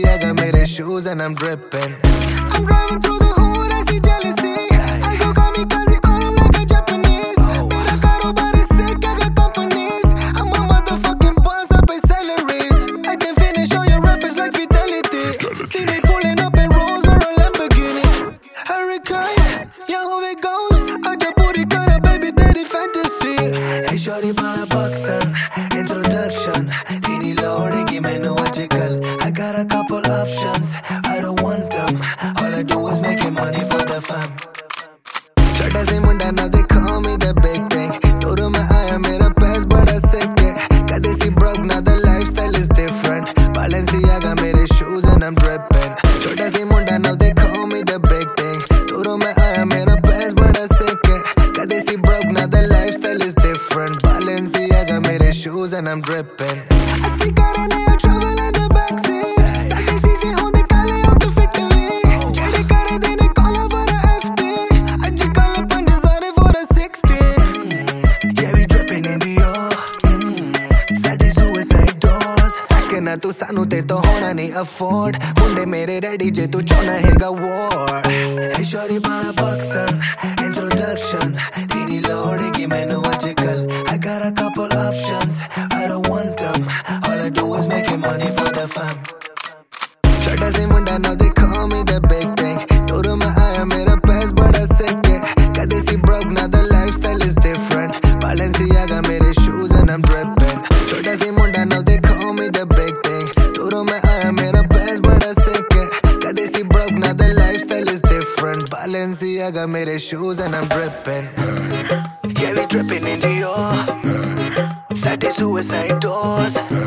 Balenciaga mere shoes and I'm dripping. I'm driving through the hood, I see jealousy. I go kamikaze on them like a Japanese. Mera karobar is sick, I got companies. I'm a motherfucking boss, I pay salaries. I can finish all your rappers like Fidelity. See me pulling up in Rolls or a Lamborghini. Hurricane, yeah, who it goes? Aja puri kara baby, teri fantasy. Hey shorty bana baksan, introduction. Teri lodegi mainu ajkal. I got a couple options, I don't want them. All I do is making money for the fam. Chota se munda now they call me the big thing. Duro mein aaya mera pass bada sick hai. Kade si broke now the lifestyle is different. Balenciaga mere shoes and I'm dripping. Chota se munda now they call me the big thing. Duro mein aaya mera pass bada sick hai. Kade si broke now the lifestyle is different. Balenciaga mere shoes and I'm dripping. I see karane I travel in the backseat. Sade sheesh honde kale outfit vi. Jede kare dene call over a FT. Aj kal 5000 for a 16. Yeah we dripping in Dior. Sade suicide doors. Akna tu sanu te to hona nahi afford. Munde mere ready je tu chona hega war. Hey shorty bana baksan, introduction. Teri lodegi mainu ajkal. I got a couple options, I don't want them. All I do is making money for the fam. Chota se munda now they call me the big thing. Duro mein aaya mera pass bada sick hai. Kade si broke now the lifestyle is different. Balenciaga mere shoes and I'm dripping. Chota se munda now they call me the big thing. Duro mein aaya mera pass bada sick hai. Kade si broke now the lifestyle is different. Balenciaga mere shoes and I'm dripping. Yeah we dripping in Dior. Sade suicide doors.